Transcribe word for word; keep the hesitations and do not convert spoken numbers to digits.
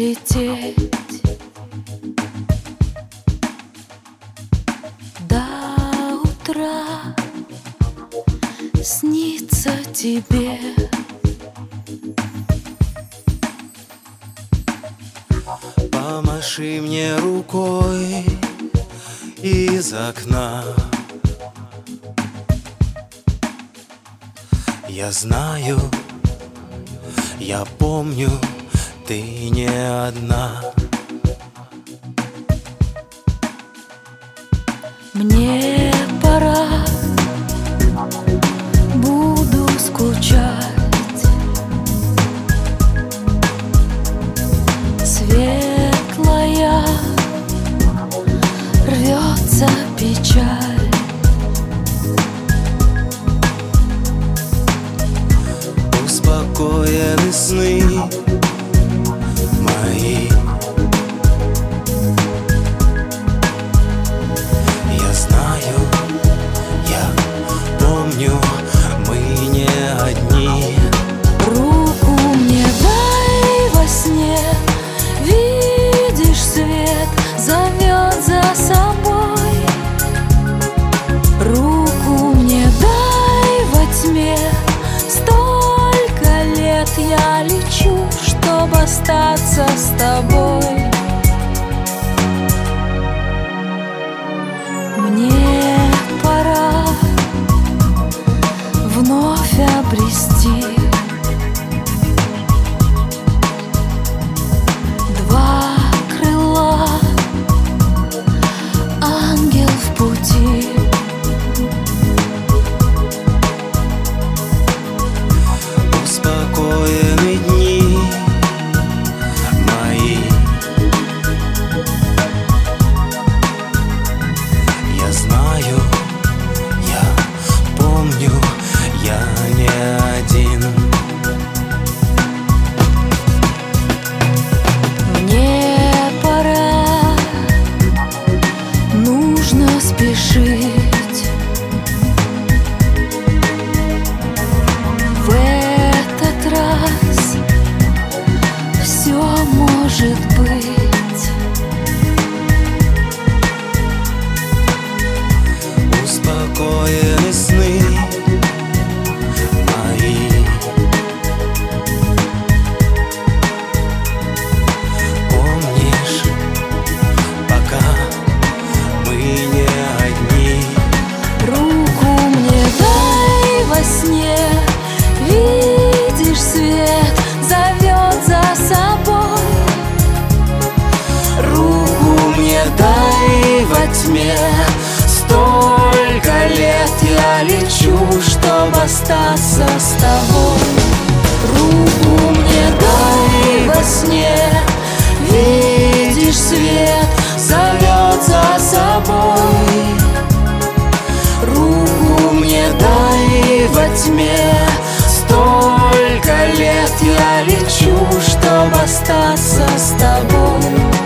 лететь до утра, снится тебе. Помаши мне рукой из окна. Я знаю, я помню, ты не одна. Мне пора, буду скучать. Светлая рвется печаль. Успокоены сны мои. Я знаю, я помню, мы не одни. Руку мне дай во сне, видишь, свет зовет за собой. Руку мне дай во тьме, столько лет я лечу, чтобы остаться с тобой. Мне пора вновь обрести два крыла, ангел в пути. Успокоены дни мои. Я знаю, я помню, я не один. Мне пора, нужно спешить. В этот раз все может быть. Успокоены сны мои. Помнишь, пока мы не одни. Руку мне дай во сне, видишь, свет зовет за собой. Руку мне дай во тьме, столько лет я лечу, чтобы остаться с тобой. Руку мне дай во сне, видишь, свет зовет за собой. Руку мне дай во тьме, столько лет я лечу, чтобы остаться с тобой.